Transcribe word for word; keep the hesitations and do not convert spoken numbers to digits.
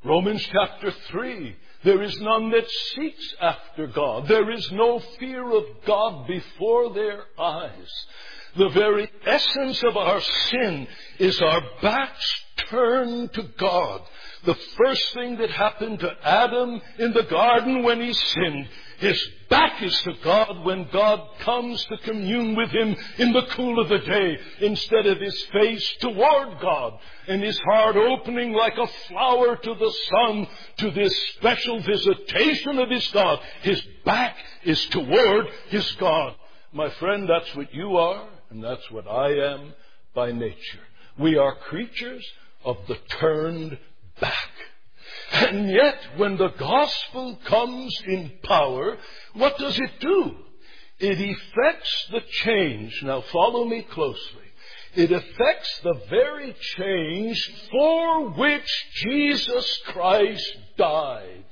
Romans chapter three. There is none that seeks after God. There is no fear of God before their eyes. The very essence of our sin is our backs turned to God. The first thing that happened to Adam in the garden when he sinned, his back is to God when God comes to commune with him in the cool of the day, instead of his face toward God and his heart opening like a flower to the sun to this special visitation of his God. His back is toward his God. My friend, that's what you are, and that's what I am by nature. We are creatures of the turned back. And yet, when the gospel comes in power, what does it do? It effects the change. Now follow me closely. It affects the very change for which Jesus Christ died.